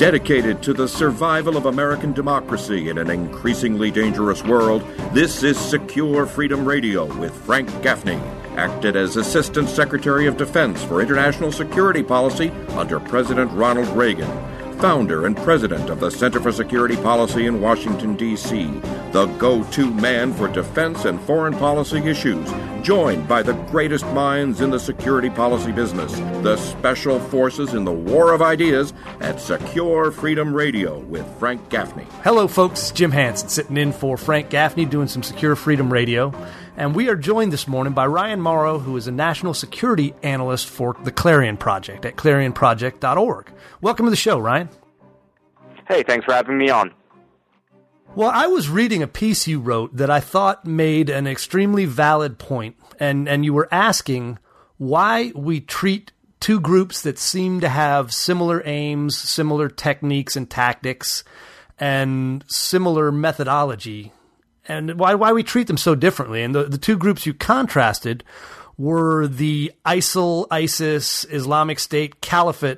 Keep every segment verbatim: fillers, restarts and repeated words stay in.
Dedicated to the survival of American democracy in an increasingly dangerous world, this is Secure Freedom Radio with Frank Gaffney. Acted as Assistant Secretary of Defense for International Security Policy under President Ronald Reagan. Founder and President of the Center for Security Policy in Washington, D C, the go-to man for defense and foreign policy issues, joined by the greatest minds in the security policy business, the special forces in the war of ideas at Secure Freedom Radio with Frank Gaffney. Hello, folks. Jim Hansen sitting in for Frank Gaffney doing some Secure Freedom Radio. And we are joined this morning by Ryan Mauro, who is a national security analyst for the Clarion Project at clarion project dot org. Welcome to the show, Ryan. Hey, thanks for having me on. Well, I was reading a piece you wrote that I thought made an extremely valid point, and, and you were asking why we treat two groups that seem to have similar aims, similar techniques and tactics, and similar methodology, and why why we treat them so differently. And the, the two groups you contrasted were the ISIL, ISIS, Islamic State, Caliphate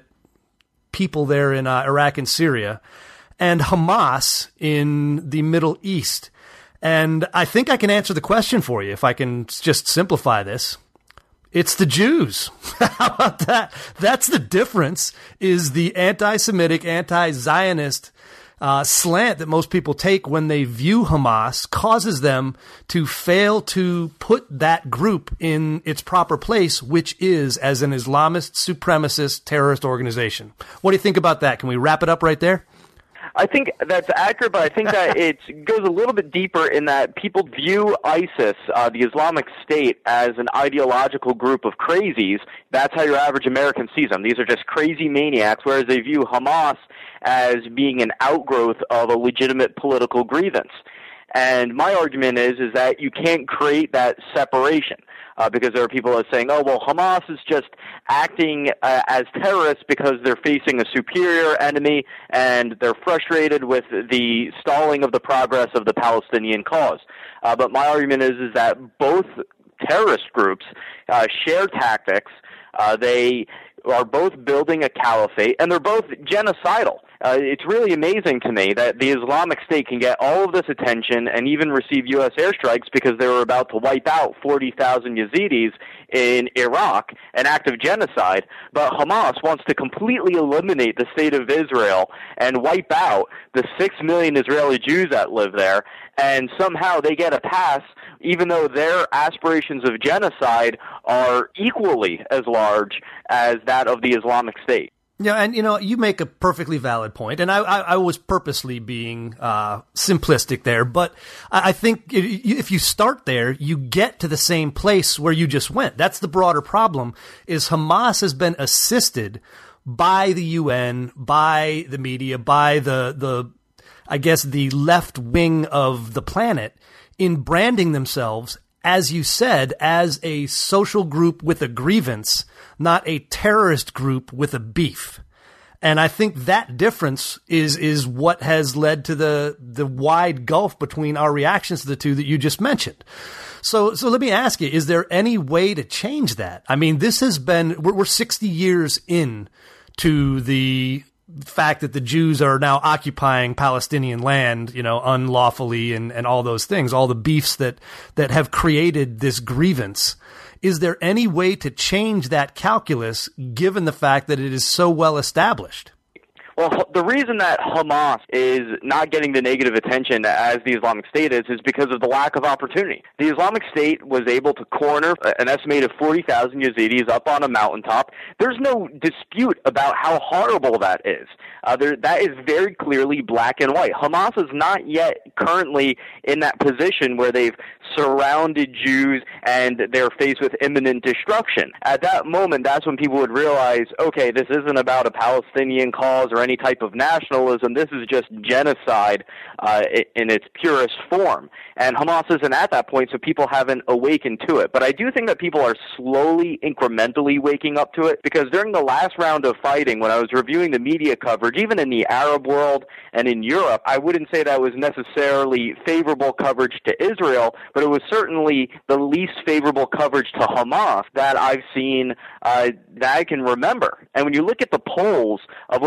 people there in uh, Iraq and Syria, and Hamas in the Middle East. And I think I can answer the question for you if I can just simplify this. It's the Jews. How about that? That's the difference, is the anti-Semitic, anti-Zionist Uh, slant that most people take when they view Hamas causes them to fail to put that group in its proper place, which is as an Islamist, supremacist, terrorist organization. What do you think about that? Can we wrap it up right there? I think that's accurate, but I think that it goes a little bit deeper in that people view ISIS, uh, the Islamic State, as an ideological group of crazies. That's how your average American sees them. These are just crazy maniacs, whereas they view Hamas as being an outgrowth of a legitimate political grievance. And my argument is is that you can't create that separation. Uh, because there are people that are saying, oh, well, Hamas is just acting uh, as terrorists because they're facing a superior enemy and they're frustrated with the stalling of the progress of the Palestinian cause. Uh, but my argument is, is that both terrorist groups uh, share tactics. Uh, they are both building a caliphate, and they're both genocidal. Uh, it's really amazing to me that the Islamic State can get all of this attention and even receive U S airstrikes because they were about to wipe out forty thousand Yazidis in Iraq, an act of genocide, but Hamas wants to completely eliminate the state of Israel and wipe out the six million Israeli Jews that live there, and somehow they get a pass even though their aspirations of genocide are equally as large as that of the Islamic State. Yeah, and you know, you make a perfectly valid point, and I, I, I was purposely being uh, simplistic there, but I think if you start there, you get to the same place where you just went. That's the broader problem, is Hamas has been assisted by the U N, by the media, by the, the I guess, the left wing of the planet in branding themselves, as you said, as a social group with a grievance, not a terrorist group with a beef. And I think that difference is is what has led to the the wide gulf between our reactions to the two that you just mentioned. So so let me ask you, is there any way to change that? I mean, this has been, we're, we're sixty years in to the fact that the Jews are now occupying Palestinian land, you know, unlawfully, and, and all those things, all the beefs that, that have created this grievance. Is there any way to change that calculus given the fact that it is so well established? Well, the reason that Hamas is not getting the negative attention as the Islamic State is, is because of the lack of opportunity. The Islamic State was able to corner an estimated forty thousand Yazidis up on a mountaintop. There's no dispute about how horrible that is. Uh, there, that is very clearly black and white. Hamas is not yet currently in that position where they've surrounded Jews and they're faced with imminent destruction. At that moment, that's when people would realize, okay, this isn't about a Palestinian cause or any type of nationalism. This is just genocide uh, in its purest form. And Hamas isn't at that point, so people haven't awakened to it. But I do think that people are slowly, incrementally waking up to it, because during the last round of fighting, when I was reviewing the media coverage, even in the Arab world and in Europe, I wouldn't say that was necessarily favorable coverage to Israel, but it was certainly the least favorable coverage to Hamas that I've seen uh, that I can remember. And when you look at the polls of what's going on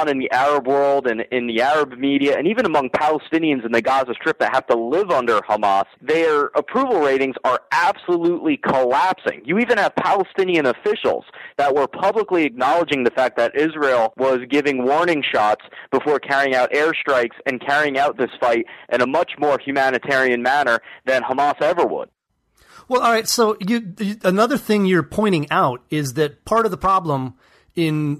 on in the Arab world and in the Arab media, and even among Palestinians in the Gaza Strip that have to live under Hamas, their approval ratings are absolutely collapsing. You even have Palestinian officials that were publicly acknowledging the fact that Israel was giving warning shots before carrying out airstrikes and carrying out this fight in a much more humanitarian manner than Hamas ever would. Well, all right, so you, another thing you're pointing out is that part of the problem in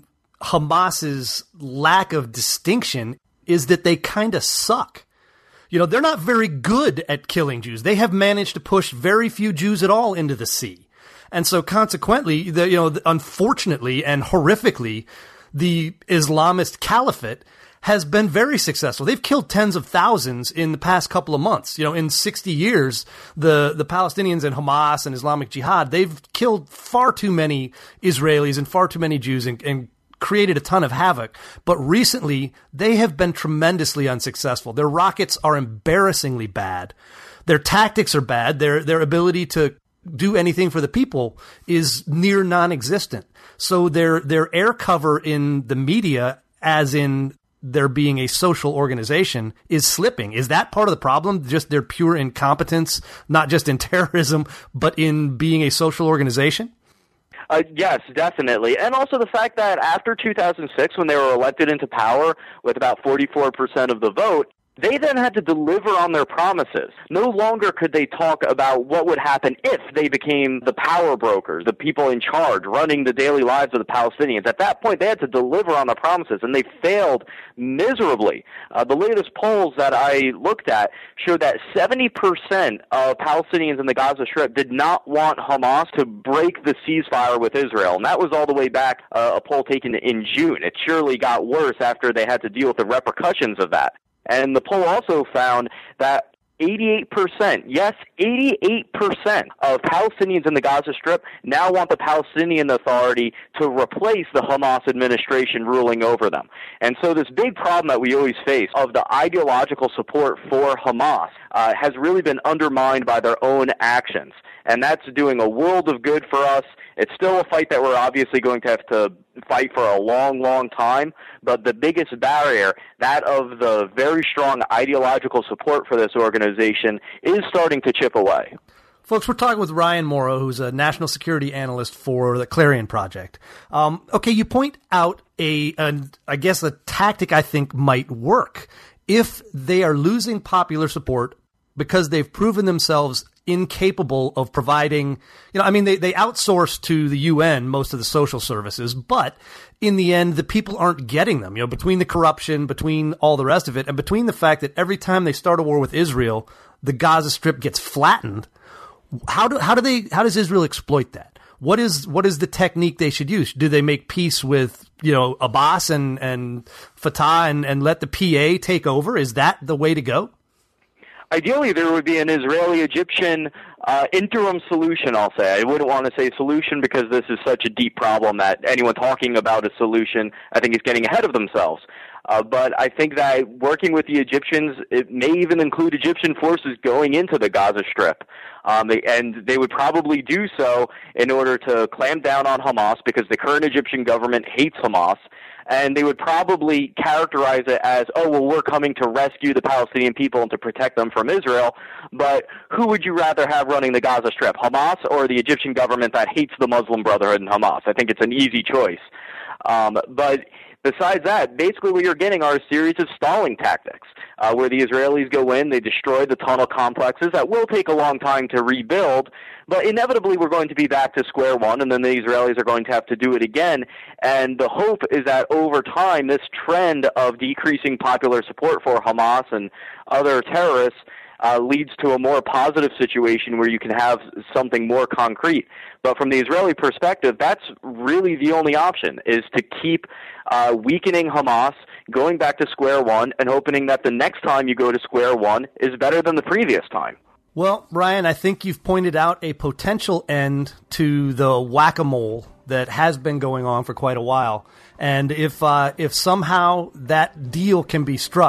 Hamas's lack of distinction is that they kind of suck. You know, they're not very good at killing Jews. They have managed to push very few Jews at all into the sea. And so consequently, the, you know, unfortunately and horrifically, the Islamist caliphate has been very successful. They've killed tens of thousands in the past couple of months. You know, in sixty years, the, the Palestinians and Hamas and Islamic Jihad, they've killed far too many Israelis and far too many Jews and, and created a ton of havoc. But recently, they have been tremendously unsuccessful. Their rockets are embarrassingly bad. Their tactics are bad. Their, their ability to do anything for the people is near non-existent. So their, their air cover in the media, as in there being a social organization, is slipping. Is that part of the problem? Just their pure incompetence, not just in terrorism, but in being a social organization? Uh, yes, definitely. And also the fact that after two thousand six, when they were elected into power with about forty-four percent of the vote, they then had to deliver on their promises. No longer could they talk about what would happen if they became the power brokers, the people in charge, running the daily lives of the Palestinians. At that point, they had to deliver on the promises, and they failed miserably. Uh, the latest polls that I looked at showed that seventy percent of Palestinians in the Gaza Strip did not want Hamas to break the ceasefire with Israel, and that was all the way back, uh, a poll taken in June. It surely got worse after they had to deal with the repercussions of that. And the poll also found that eighty-eight percent, yes, eighty-eight percent of Palestinians in the Gaza Strip now want the Palestinian Authority to replace the Hamas administration ruling over them. And so this big problem that we always face of the ideological support for Hamas uh, has really been undermined by their own actions. And that's doing a world of good for us. It's still a fight that we're obviously going to have to fight for a long, long time, but the biggest barrier, that of the very strong ideological support for this organization, is starting to chip away. Folks, we're talking with Ryan Mauro, who's a national security analyst for the Clarion Project. Um, okay, you point out a, a, I guess, a tactic I think might work if they are losing popular support because they've proven themselves incapable of providing, you know, I mean, they, they outsource to the U N most of the social services, but in the end, the people aren't getting them, you know, between the corruption, between all the rest of it, and between the fact that every time they start a war with Israel, the Gaza Strip gets flattened. How do, how do they, how does Israel exploit that? What is, what is the technique they should use? Do they make peace with, you know, Abbas and, and Fatah and, and let the P A take over? Is that the way to go? Ideally, there would be an Israeli-Egyptian uh, interim solution, I'll say. I wouldn't want to say solution because this is such a deep problem that anyone talking about a solution, I think, is getting ahead of themselves. Uh, but I think that working with the Egyptians, it may even include Egyptian forces going into the Gaza Strip. Um, they, and they would probably do so in order to clamp down on Hamas because the current Egyptian government hates Hamas. And they would probably characterize it as, oh, well, we're coming to rescue the Palestinian people and to protect them from Israel. But who would you rather have running the Gaza Strip, Hamas or the Egyptian government that hates the Muslim Brotherhood and Hamas? I think it's an easy choice. Um, but besides that, basically what you're getting are a series of stalling tactics, uh, where the Israelis go in, they destroy the tunnel complexes. That will take a long time to rebuild, but inevitably we're going to be back to square one, and then the Israelis are going to have to do it again. And the hope is that over time, this trend of decreasing popular support for Hamas and other terrorists Uh, leads to a more positive situation where you can have something more concrete. But from the Israeli perspective, that's really the only option, is to keep uh, weakening Hamas, going back to square one, and hoping that the next time you go to square one is better than the previous time. Well, Ryan, I think you've pointed out a potential end to the whack-a-mole that has been going on for quite a while. And if uh, if somehow that deal can be struck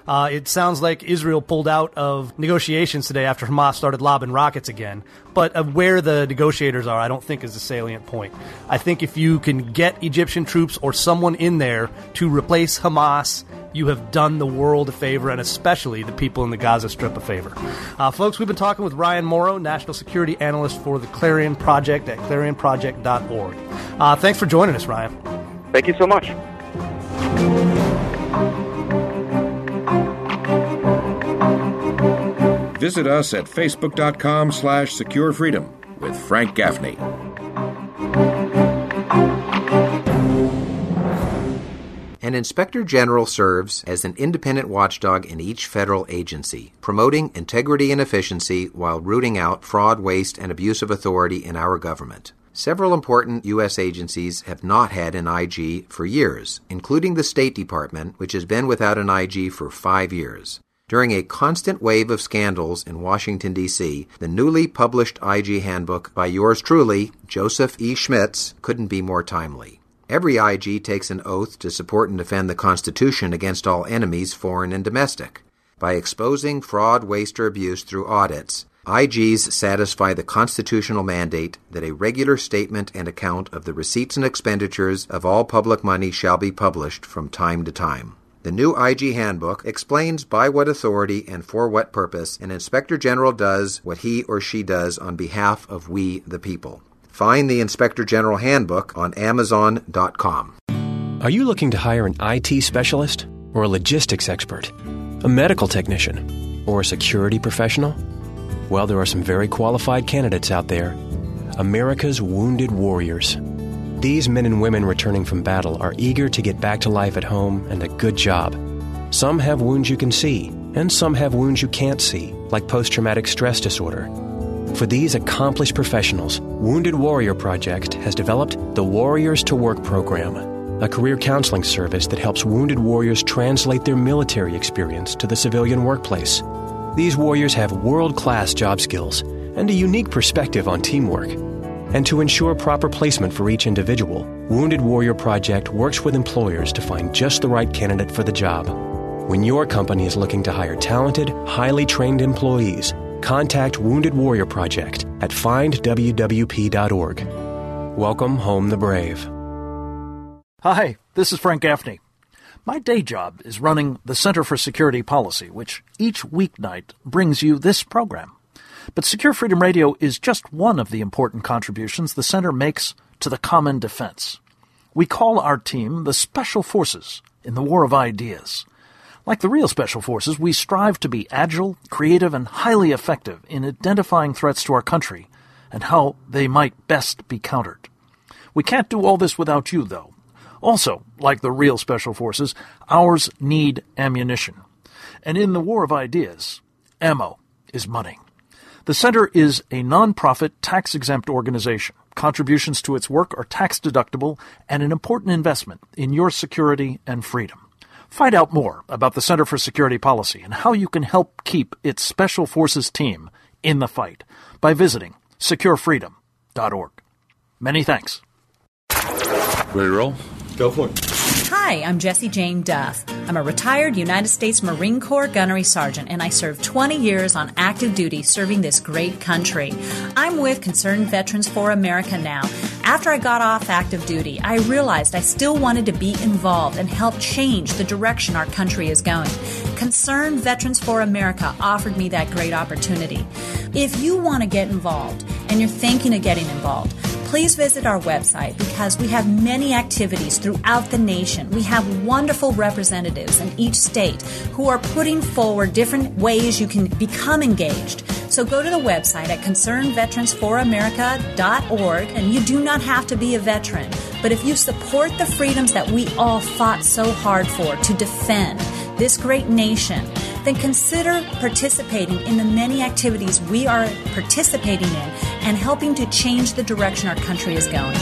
Uh, it sounds like Israel pulled out of negotiations today after Hamas started lobbing rockets again. But uh, where the negotiators are, I don't think is a salient point. I think if you can get Egyptian troops or someone in there to replace Hamas, you have done the world a favor, and especially the people in the Gaza Strip a favor. Uh, folks, we've been talking with Ryan Mauro, National Security Analyst for the Clarion Project at clarion project dot org. Uh, thanks for joining us, Ryan. Thank you so much. Visit us at facebook.com slash secure freedom with Frank Gaffney. An inspector general serves as an independent watchdog in each federal agency, promoting integrity and efficiency while rooting out fraud, waste, and abuse of authority in our government. Several important U S agencies have not had an I G for years, including the State Department, which has been without an I G for five years. During a constant wave of scandals in Washington, D C, the newly published I G handbook by yours truly, Joseph E. Schmitz, couldn't be more timely. Every I G takes an oath to support and defend the Constitution against all enemies, foreign and domestic. By exposing fraud, waste, or abuse through audits, I Gs satisfy the constitutional mandate that a regular statement and account of the receipts and expenditures of all public money shall be published from time to time. The new I G handbook explains by what authority and for what purpose an inspector general does what he or she does on behalf of we the people. Find the Inspector General Handbook on amazon dot com. Are you looking to hire an I T specialist or a logistics expert, a medical technician, or a security professional? Well, there are some very qualified candidates out there. America's Wounded Warriors. These men and women returning from battle are eager to get back to life at home and a good job. Some have wounds you can see, and some have wounds you can't see, like post-traumatic stress disorder. For these accomplished professionals, Wounded Warrior Project has developed the Warriors to Work program, a career counseling service that helps wounded warriors translate their military experience to the civilian workplace. These warriors have world-class job skills and a unique perspective on teamwork. And to ensure proper placement for each individual, Wounded Warrior Project works with employers to find just the right candidate for the job. When your company is looking to hire talented, highly trained employees, contact Wounded Warrior Project at find w w p dot org. Welcome home the brave. Hi, this is Frank Gaffney. My day job is running the Center for Security Policy, which each weeknight brings you this program. But Secure Freedom Radio is just one of the important contributions the Center makes to the common defense. We call our team the Special Forces in the War of Ideas. Like the real Special Forces, we strive to be agile, creative, and highly effective in identifying threats to our country and how they might best be countered. We can't do all this without you, though. Also, like the real Special Forces, ours need ammunition. And in the War of Ideas, ammo is money. The Center is a nonprofit, tax-exempt organization. Contributions to its work are tax-deductible and an important investment in your security and freedom. Find out more about the Center for Security Policy and how you can help keep its Special Forces team in the fight by visiting secure freedom dot org. Many thanks. Ready to roll? Go for it. Hi, I'm Jessie Jane Duff. I'm a retired United States Marine Corps gunnery sergeant, and I served twenty years on active duty serving this great country. I'm with Concerned Veterans for America now. After I got off active duty, I realized I still wanted to be involved and help change the direction our country is going. Concerned Veterans for America offered me that great opportunity. If you want to get involved and you're thinking of getting involved, please visit our website because we have many activities throughout the nation. We have wonderful representatives in each state who are putting forward different ways you can become engaged. So go to the website at concerned veterans for america dot org, and you do not have to be a veteran. But if you support the freedoms that we all fought so hard for to defend this great nation, then consider participating in the many activities we are participating in and helping to change the direction our country is going.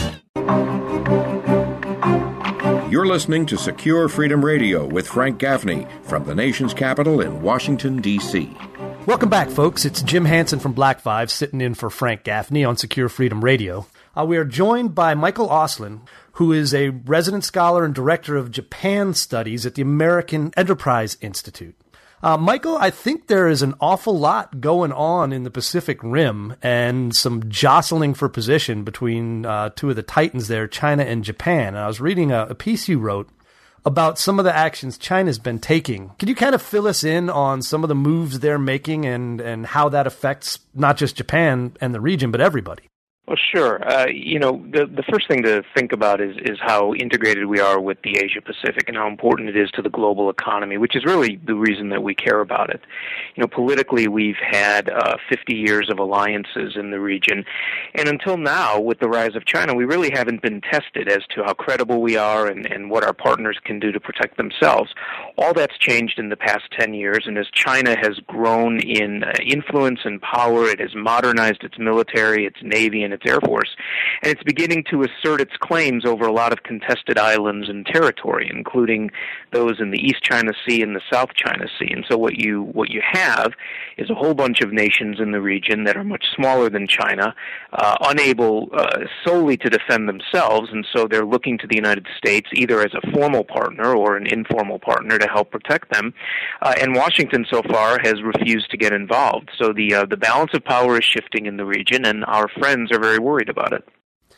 You're listening to Secure Freedom Radio with Frank Gaffney from the nation's capital in Washington, D C Welcome back, folks. It's Jim Hansen from Black Five sitting in for Frank Gaffney on Secure Freedom Radio. Uh, we are joined by Michael Auslin, who is a resident scholar and director of Japan Studies at the American Enterprise Institute. Uh, Michael, I think there is an awful lot going on in the Pacific Rim and some jostling for position between uh, two of the titans there, China and Japan. And I was reading a, a piece you wrote about some of the actions China's been taking. Can you kind of fill us in on some of the moves they're making and, and how that affects not just Japan and the region, but everybody? Well, sure. Uh, you know, the the first thing to think about is is how integrated we are with the Asia Pacific and how important it is to the global economy, which is really the reason that we care about it. You know, politically, we've had uh, fifty years of alliances in the region, and until now, with the rise of China, we really haven't been tested as to how credible we are and, and what our partners can do to protect themselves. All that's changed in the past ten years, and as China has grown in uh, influence and power, it has modernized its military, its navy, and its Air Force, and it's beginning to assert its claims over a lot of contested islands and territory, including those in the East China Sea and the South China Sea. And so what you what you have is a whole bunch of nations in the region that are much smaller than China, uh, unable uh, solely to defend themselves, and so they're looking to the United States either as a formal partner or an informal partner to help protect them. Uh, and Washington so far has refused to get involved. So the uh, the balance of power is shifting in the region, and our friends are very worried about it.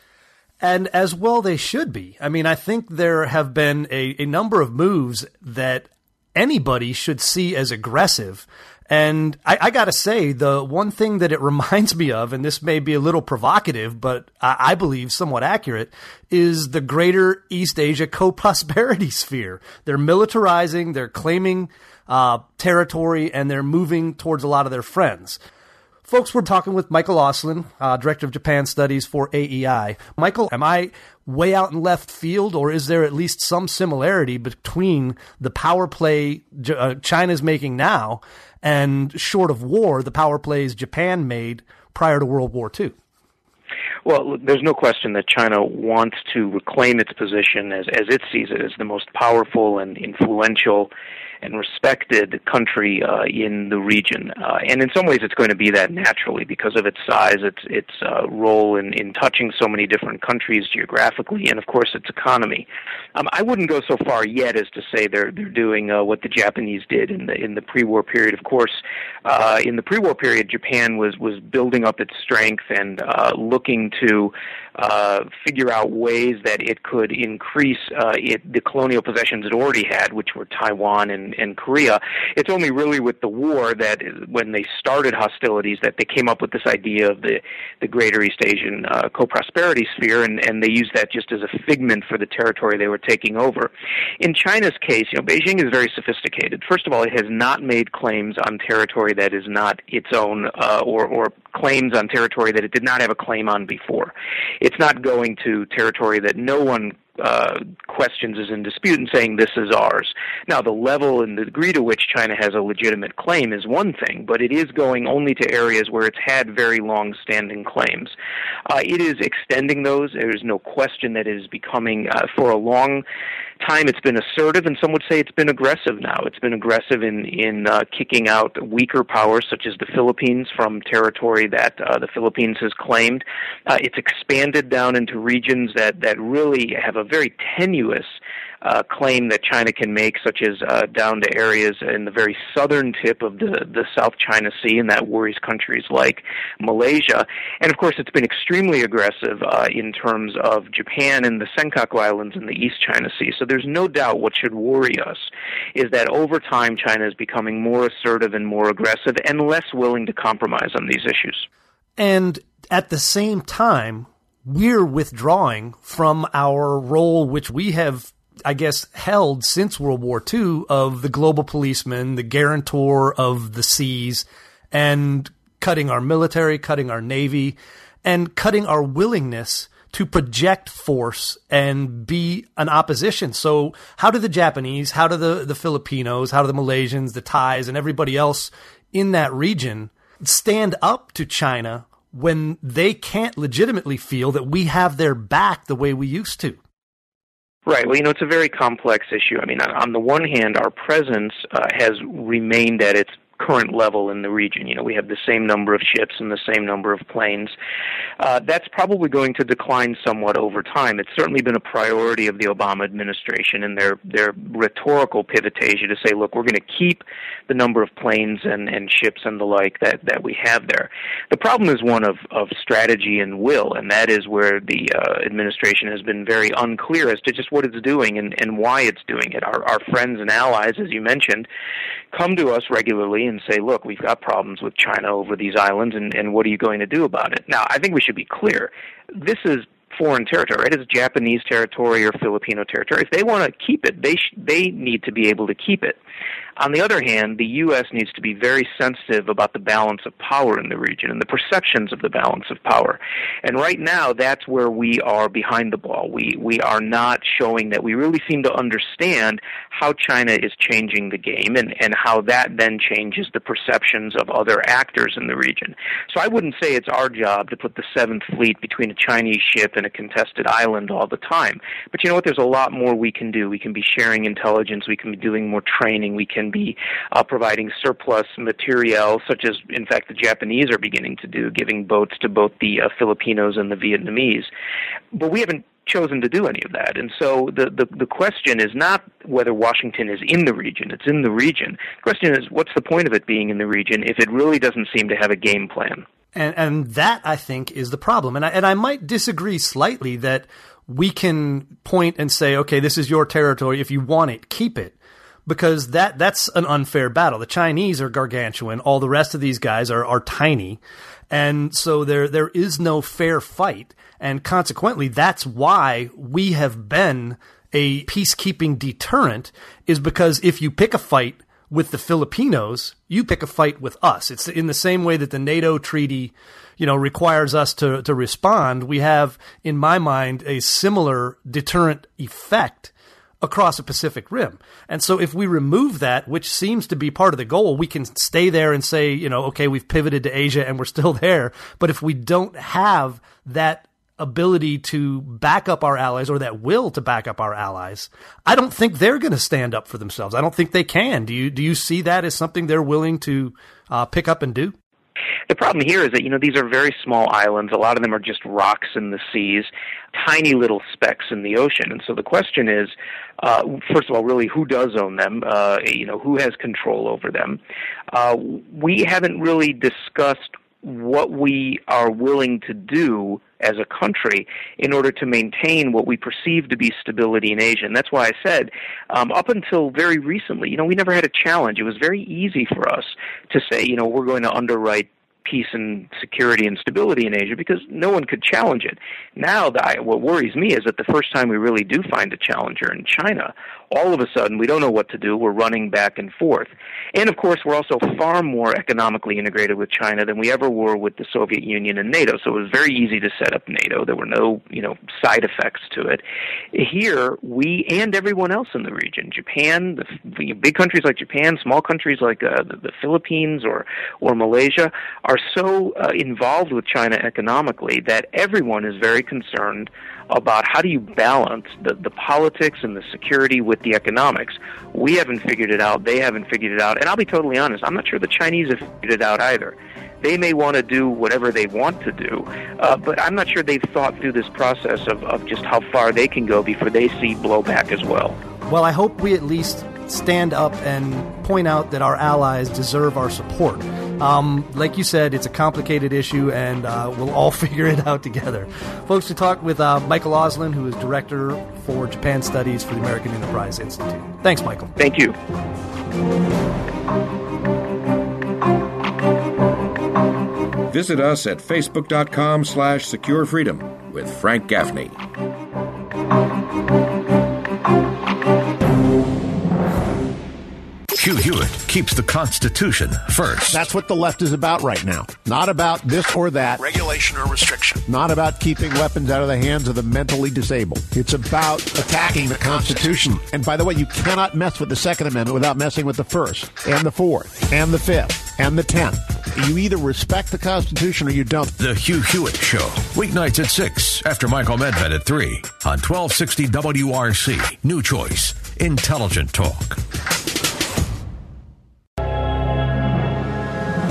And as well they should be. I mean, I think there have been a, a number of moves that anybody should see as aggressive. And I, I got to say, the one thing that it reminds me of, and this may be a little provocative, but I, I believe somewhat accurate, is the greater East Asia co-prosperity sphere. They're militarizing, they're claiming uh, territory, and they're moving towards a lot of their friends. Folks, we're talking with Michael Auslin, uh, Director of Japan Studies for A E I. Michael, am I way out in left field, or is there at least some similarity between the power play uh, China's making now and, short of war, the power plays Japan made prior to World War Two? Well, there's no question that China wants to reclaim its position as, as it sees it as the most powerful and influential and respected country uh, in the region. Uh, and in some ways it's going to be that naturally because of its size, its its uh, role in, in touching so many different countries geographically, and of course its economy. Um, I wouldn't go so far yet as to say they're they're doing uh, what the Japanese did in the in the pre-war period. Of course, uh, in the pre-war period, Japan was, was building up its strength and uh, looking to uh, figure out ways that it could increase uh, it, the colonial possessions it already had, which were Taiwan and and Korea. It's only really with the war that when they started hostilities that they came up with this idea of the, the greater East Asian uh, co-prosperity sphere, and, and they used that just as a figment for the territory they were taking over. In China's case, you know, Beijing is very sophisticated. First of all, it has not made claims on territory that is not its own uh, or, or claims on territory that it did not have a claim on before. It's not going to territory that no one Uh, questions is in dispute and saying this is ours. Now, the level and the degree to which China has a legitimate claim is one thing, but it is going only to areas where it's had very long-standing claims. Uh, it is extending those. There is no question that it is becoming, uh, for a long time, it's been assertive, and some would say it's been aggressive now. It's been aggressive in, in uh, kicking out weaker powers, such as the Philippines, from territory that uh, the Philippines has claimed. Uh, it's expanded down into regions that, that really have a very tenuous uh, claim that China can make, such as uh, down to areas in the very southern tip of the, the South China Sea, and that worries countries like Malaysia. And, of course, it's been extremely aggressive uh, in terms of Japan and the Senkaku Islands in the East China Sea. So there's no doubt what should worry us is that over time China is becoming more assertive and more aggressive and less willing to compromise on these issues. And at the same time, we're withdrawing from our role, which we have, I guess, held since World War Two, of the global policeman, the guarantor of the seas, and cutting our military, cutting our navy, and cutting our willingness to project force and be an opposition. So how do the Japanese, how do the, the Filipinos, how do the Malaysians, the Thais, and everybody else in that region stand up to China when they can't legitimately feel that we have their back the way we used to? Right. Well, you know, it's a very complex issue. I mean, on the one hand, our presence uh, has remained at its current level in the region. You know, we have the same number of ships and the same number of planes. Uh, that's probably going to decline somewhat over time. It's certainly been a priority of the Obama administration and their, their rhetorical pivotation to say, look, we're going to keep the number of planes and, and ships and the like that, that we have there. The problem is one of, of strategy and will, and that is where the uh, administration has been very unclear as to just what it's doing and, and why it's doing it. Our, our friends and allies, as you mentioned, come to us regularly and say, look, we've got problems with China over these islands, and, and what are you going to do about it? Now, I think we should be clear. This is foreign territory. It is Japanese territory or Filipino territory. If they want to keep it, they sh- they need to be able to keep it. On the other hand, the U S needs to be very sensitive about the balance of power in the region and the perceptions of the balance of power. And right now, that's where we are behind the ball. We we are not showing that we really seem to understand how China is changing the game and, and how that then changes the perceptions of other actors in the region. So I wouldn't say it's our job to put the Seventh Fleet between a Chinese ship and a contested island all the time. But you know what? There's a lot more we can do. We can be sharing intelligence. We can be doing more training. We can be uh, providing surplus materiel, such as, in fact, the Japanese are beginning to do, giving boats to both the uh, Filipinos and the Vietnamese. But we haven't chosen to do any of that. And so the, the, the question is not whether Washington is in the region. It's in the region. The question is, what's the point of it being in the region if it really doesn't seem to have a game plan? And, and that, I think, is the problem. And I, and I might disagree slightly that we can point and say, okay, this is your territory. If you want it, keep it. Because that that's an unfair battle. The Chinese are gargantuan. All the rest of these guys are, are tiny. And so there there is no fair fight. And consequently, that's why we have been a peacekeeping deterrent, is because if you pick a fight with the Filipinos, you pick a fight with us. It's in the same way that the NATO treaty, you know, requires us to, to respond. We have, in my mind, a similar deterrent effect across the Pacific Rim. And so if we remove that, which seems to be part of the goal, we can stay there and say, you know, okay, we've pivoted to Asia and we're still there. But if we don't have that ability to back up our allies, or that will to back up our allies, I don't think they're going to stand up for themselves. I don't think they can. Do you, do you see that as something they're willing to uh, pick up and do? The problem here is that, you know, these are very small islands. A lot of them are just rocks in the seas, tiny little specks in the ocean. And so the question is, uh, first of all, really, who does own them? Uh, you know, who has control over them? Uh, we haven't really discussed what we are willing to do as a country in order to maintain what we perceive to be stability in Asia. And that's why I said, um, up until very recently, you know, we never had a challenge. It was very easy for us to say, you know, we're going to underwrite peace and security and stability in Asia because no one could challenge it. Now, the, what worries me is that the first time we really do find a challenger in China, all of a sudden we don't know what to do. We're running back and forth. And, of course, we're also far more economically integrated with China than we ever were with the Soviet Union and NATO. So it was very easy to set up NATO. There were no, you know, side effects to it. Here, we and everyone else in the region, Japan, the, the big countries like Japan, small countries like uh, the, the Philippines or, or Malaysia, are so uh, involved with China economically that everyone is very concerned about how do you balance the, the politics and the security with the economics. We haven't figured it out. They haven't figured it out. And I'll be totally honest, I'm not sure the Chinese have figured it out either. They may want to do whatever they want to do, uh, but I'm not sure they've thought through this process of, of just how far they can go before they see blowback as well. Well, I hope we at least stand up and point out that our allies deserve our support. Um, like you said, it's a complicated issue, and uh, we'll all figure it out together. Folks, we talked with uh, Michael Auslin, who is Director for Japan Studies for the American Enterprise Institute. Thanks, Michael. Thank you. Visit us at facebook.com slash secure freedom with Frank Gaffney. Hugh Hewitt keeps the Constitution first. That's what the left is about right now. Not about this or that. Regulation or restriction. Not about keeping weapons out of the hands of the mentally disabled. It's about attacking the Constitution. And by the way, you cannot mess with the Second Amendment without messing with the First, and the Fourth, and the Fifth, and the Tenth. You either respect the Constitution or you don't. The Hugh Hewitt Show. Weeknights at six, after Michael Medved at three, on twelve sixty W R C. New Choice. Intelligent Talk.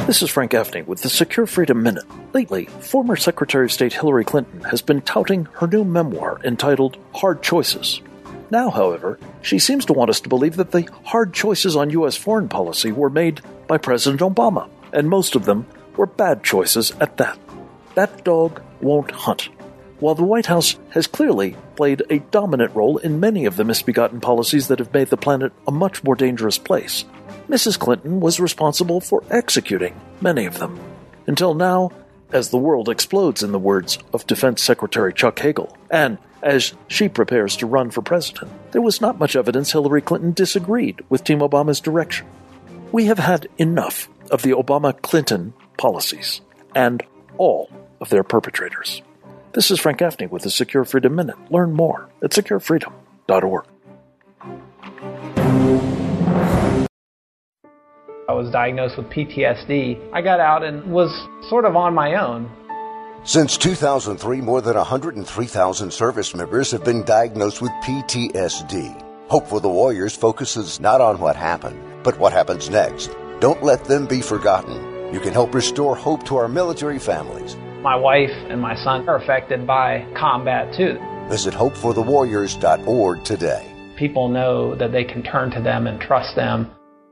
This is Frank Gaffney with the Secure Freedom Minute. Lately, former Secretary of State Hillary Clinton has been touting her new memoir entitled Hard Choices. Now, however, she seems to want us to believe that the hard choices on U S foreign policy were made by President Obama, and most of them were bad choices at that. That dog won't hunt. While the White House has clearly played a dominant role in many of the misbegotten policies that have made the planet a much more dangerous place, Missus Clinton was responsible for executing many of them. Until now, as the world explodes, in the words of Defense Secretary Chuck Hagel, and as she prepares to run for president, there was not much evidence Hillary Clinton disagreed with Team Obama's direction. We have had enough of the Obama-Clinton policies and all of their perpetrators. This is Frank Gaffney with the Secure Freedom Minute. Learn more at secure freedom dot org. I was diagnosed with P T S D. I got out and was sort of on my own. Since two thousand three, more than one hundred three thousand service members have been diagnosed with P T S D. Hope for the Warriors focuses not on what happened, but what happens next. Don't let them be forgotten. You can help restore hope to our military families. My wife and my son are affected by combat too. Visit hope for the warriors dot org today. People know that they can turn to them and trust them.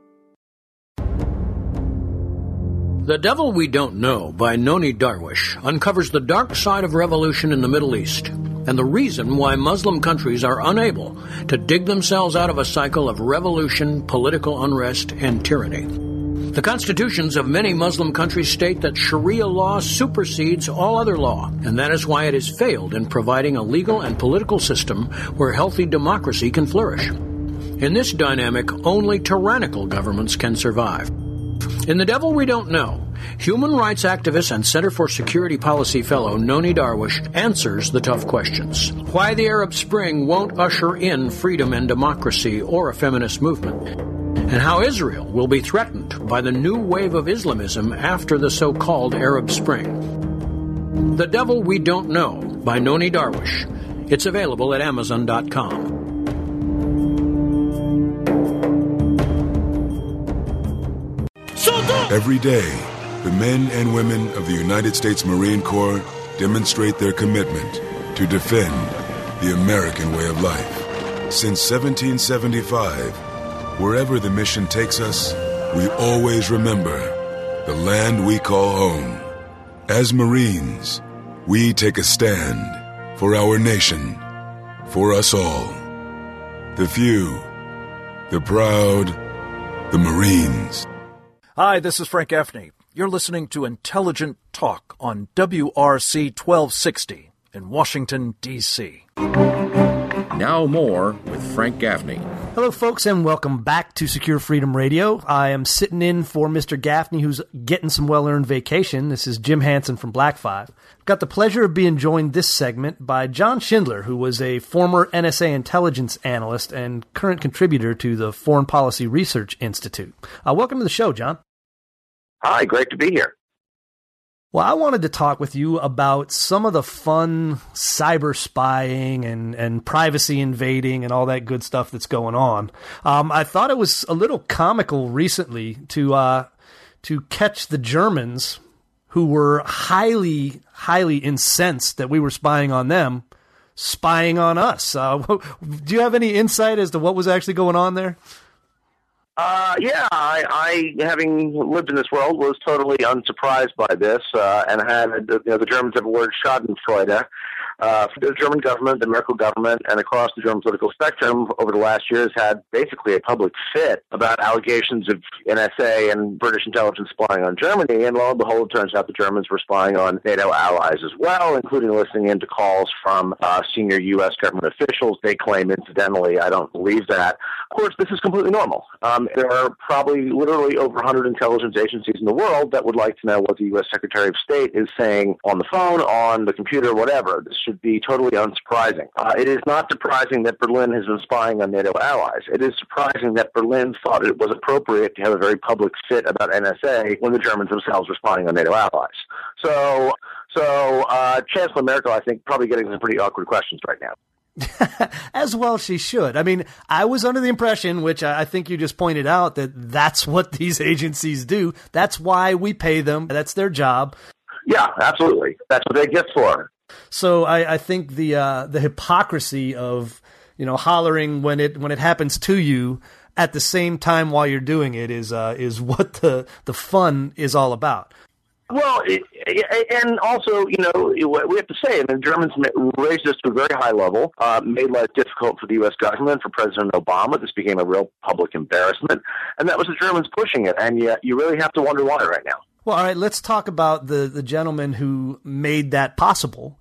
The Devil We Don't Know by Noni Darwish uncovers the dark side of revolution in the Middle East and the reason why Muslim countries are unable to dig themselves out of a cycle of revolution, political unrest, and tyranny. The constitutions of many Muslim countries state that Sharia law supersedes all other law, and that is why it has failed in providing a legal and political system where healthy democracy can flourish. In this dynamic, only tyrannical governments can survive. In The Devil We Don't Know, human rights activist and Center for Security Policy fellow Noni Darwish answers the tough questions. Why the Arab Spring won't usher in freedom and democracy or a feminist movement, and how Israel will be threatened by the new wave of Islamism after the so-called Arab Spring. The Devil We Don't Know by Noni Darwish. It's available at amazon dot com. Every day, the men and women of the United States Marine Corps demonstrate their commitment to defend the American way of life. Since seventeen seventy-five, wherever the mission takes us, we always remember the land we call home. As Marines, we take a stand for our nation, for us all. The few, the proud, the Marines. Hi, this is Frank Gaffney. You're listening to Intelligent Talk on W R C twelve sixty in Washington, D C Now more with Frank Gaffney. Hello, folks, and welcome back to Secure Freedom Radio. I am sitting in for Mister Gaffney, who's getting some well-earned vacation. This is Jim Hansen from Black Five. Got the pleasure of being joined this segment by John Schindler, who was a former N S A intelligence analyst and current contributor to the Foreign Policy Research Institute. Uh, welcome to the show, John. Hi, great to be here. Well, I wanted to talk with you about some of the fun cyber spying and, and privacy invading and all that good stuff that's going on. Um, I thought it was a little comical recently to uh, to catch the Germans, who were highly, highly incensed that we were spying on them, spying on us. Uh, do you have any insight as to what was actually going on there? Uh, yeah, I, I, having lived in this world, was totally unsurprised by this, uh, and had, you know, the Germans have a word, Schadenfreude. Uh, the German government, the Merkel government, and across the German political spectrum over the last years had basically a public fit about allegations of N S A and British intelligence spying on Germany, and lo and behold, it turns out the Germans were spying on NATO allies as well, including listening in to calls from uh, senior U S government officials. They claim, incidentally, I don't believe that. Of course, this is completely normal. Um, there are probably literally over one hundred intelligence agencies in the world that would like to know what the U S Secretary of State is saying on the phone, on the computer, whatever. This should be totally unsurprising. Uh, it is not surprising that Berlin has been spying on NATO allies. It is surprising that Berlin thought it was appropriate to have a very public fit about N S A when the Germans themselves were spying on NATO allies. So, so uh, Chancellor Merkel, I think, probably getting some pretty awkward questions right now. As well she should. I mean, I was under the impression, which I think you just pointed out, that that's what these agencies do. That's why we pay them. That's their job. Yeah, absolutely. That's what they get for. So I, I think the uh, the hypocrisy of, you know, hollering when it when it happens to you at the same time while you're doing it is uh, is what the the fun is all about. Well, it, and also, you know, we have to say, I mean, the Germans raised this to a very high level, uh, made life difficult for the U S government, for President Obama. This became a real public embarrassment, and that was the Germans pushing it, and yet you really have to wonder why right now. Well, all right, let's talk about the, the gentleman who made that possible.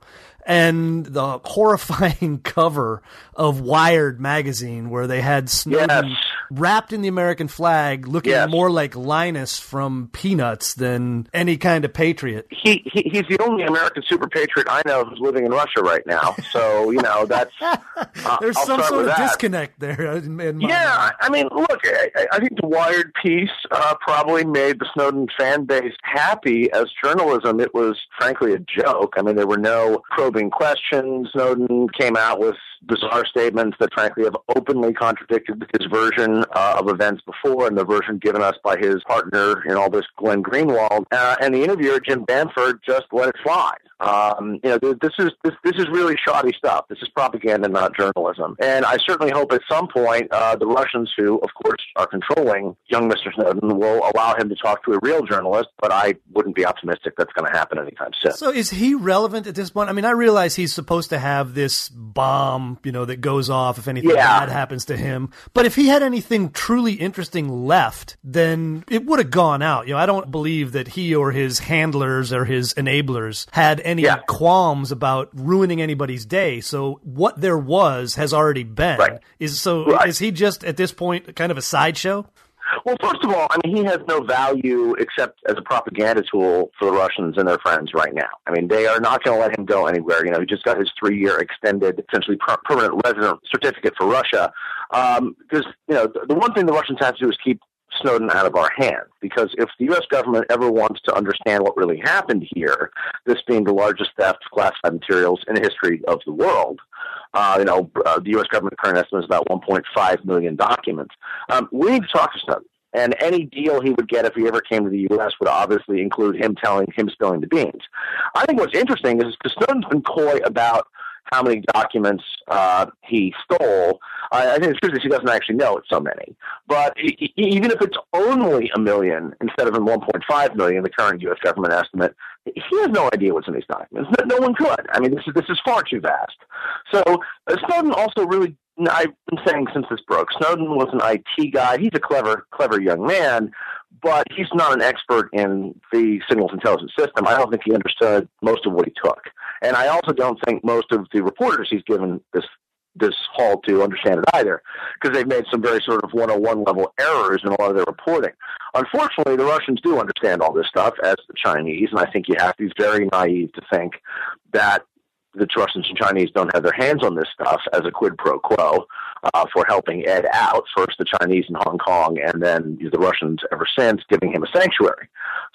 And the horrifying cover of Wired magazine where they had Snowden yes. wrapped in the American flag looking yes. more like Linus from Peanuts than any kind of patriot. He, he He's the only American super patriot I know who's living in Russia right now. So, you know, that's... Uh, There's I'll some sort of that. disconnect there. In, in my yeah, mind. I mean, look, I, I think the Wired piece uh, probably made the Snowden fan base happy. As journalism, it was, frankly, a joke. I mean, there were no probing questions. Snowden came out with bizarre statements that, frankly, have openly contradicted his version uh, of events before and the version given us by his partner in all this, Glenn Greenwald. Uh, and the interviewer, Jim Bamford, just let it fly. Um, you know, this is this this is really shoddy stuff. This is propaganda, not journalism. And I certainly hope at some point uh, the Russians, who, of course, are controlling young Mister Snowden, will allow him to talk to a real journalist. But I wouldn't be optimistic that's going to happen anytime soon. So is he relevant at this point? I mean, I realize he's supposed to have this bomb, you know, that goes off if anything yeah. bad happens to him. But if he had anything truly interesting left, then it would have gone out. You know, I don't believe that he or his handlers or his enablers had any yeah. qualms about ruining anybody's day. So what there was has already been. Right. Is so right. is he just at this point kind of a sideshow? Well, first of all, I mean, he has no value except as a propaganda tool for the Russians and their friends right now. I mean, they are not going to let him go anywhere. You know, he just got his three-year extended, essentially per- permanent resident certificate for Russia. Um, because, you know, the, the one thing the Russians have to do is keep Snowden out of our hands, because if the U S government ever wants to understand what really happened here, this being the largest theft of classified materials in the history of the world, uh, you know, uh, the U S government current estimate is about one point five million documents. Um, we need to talk to Snowden. And any deal he would get if he ever came to the U S would obviously include him telling him spilling the beans. I think what's interesting is because Snowden's been coy about how many documents uh, he stole. I, I think the truth is he doesn't actually know it's so many. But he, even if it's only a million instead of one point five million, the current U S government estimate, he has no idea what's in these documents. No, no one could. I mean, this is this is far too vast. So uh, Snowden also really, I've been saying since this broke, Snowden was an I T guy. He's a clever, clever young man, but he's not an expert in the signals intelligence system. I don't think he understood most of what he took. And I also don't think most of the reporters he's given this this haul to understand it either, because they've made some very sort of one oh one level errors in a lot of their reporting. Unfortunately, the Russians do understand all this stuff, as the Chinese, and I think you have to be very naive to think that the Russians and Chinese don't have their hands on this stuff as a quid pro quo uh, for helping Ed out, first the Chinese in Hong Kong, and then the Russians ever since giving him a sanctuary.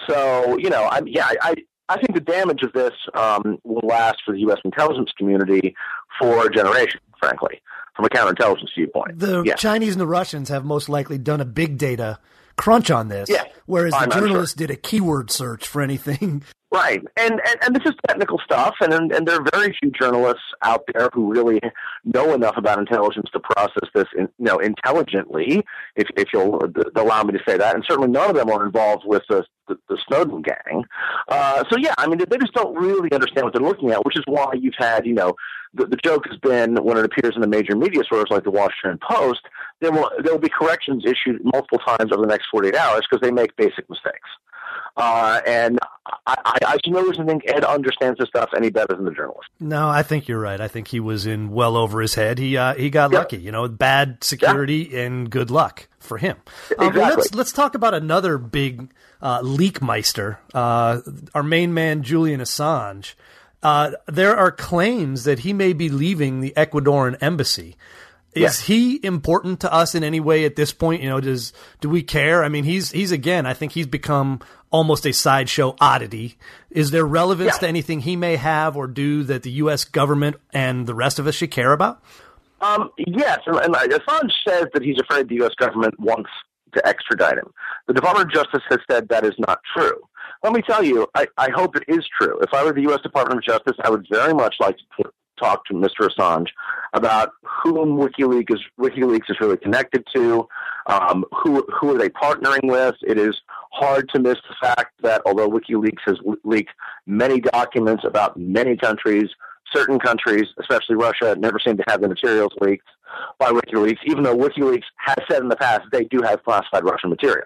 So, you know, I, yeah, I, I think the damage of this um, will last for the U S intelligence community for a generation, frankly, from a counterintelligence viewpoint. The yeah. Chinese and the Russians have most likely done a big data crunch on this, yeah. whereas I'm the journalists sure. did a keyword search for anything. Right, and, and and this is technical stuff, and and there are very few journalists out there who really know enough about intelligence to process this, in, you know, intelligently, if if you'll allow me to say that. And certainly none of them are involved with the the, the Snowden gang. Uh, so yeah, I mean, they just don't really understand what they're looking at, which is why you've had, you know, the, the joke has been when it appears in the major media sources like the Washington Post, there will there will be corrections issued multiple times over the next forty-eight hours because they make basic mistakes. Uh, and I, I, I for no reason think Ed understands this stuff any better than the journalist. No, I think you're right. I think he was in well over his head. He uh, he got yeah. lucky, you know, bad security yeah. and good luck for him. Um, exactly. let's let's talk about another big uh, leakmeister, uh, our main man Julian Assange. Uh, there are claims that he may be leaving the Ecuadorian embassy. Is he important to us in any way at this point? You know, does do we care? I mean, he's he's again, I think he's become almost a sideshow oddity. Is there relevance yeah. to anything he may have or do that the U S government and the rest of us should care about? Um, yes, and, and Assange says that he's afraid the U S government wants to extradite him. The Department of Justice has said that is not true. Let me tell you, I, I hope it is true. If I were the U S Department of Justice, I would very much like to talk to Mister Assange about whom WikiLeaks is, WikiLeaks is really connected to, um, who who are they partnering with. It is hard to miss the fact that although WikiLeaks has w- leaked many documents about many countries, certain countries, especially Russia, never seem to have the materials leaked by WikiLeaks, even though WikiLeaks has said in the past they do have classified Russian material.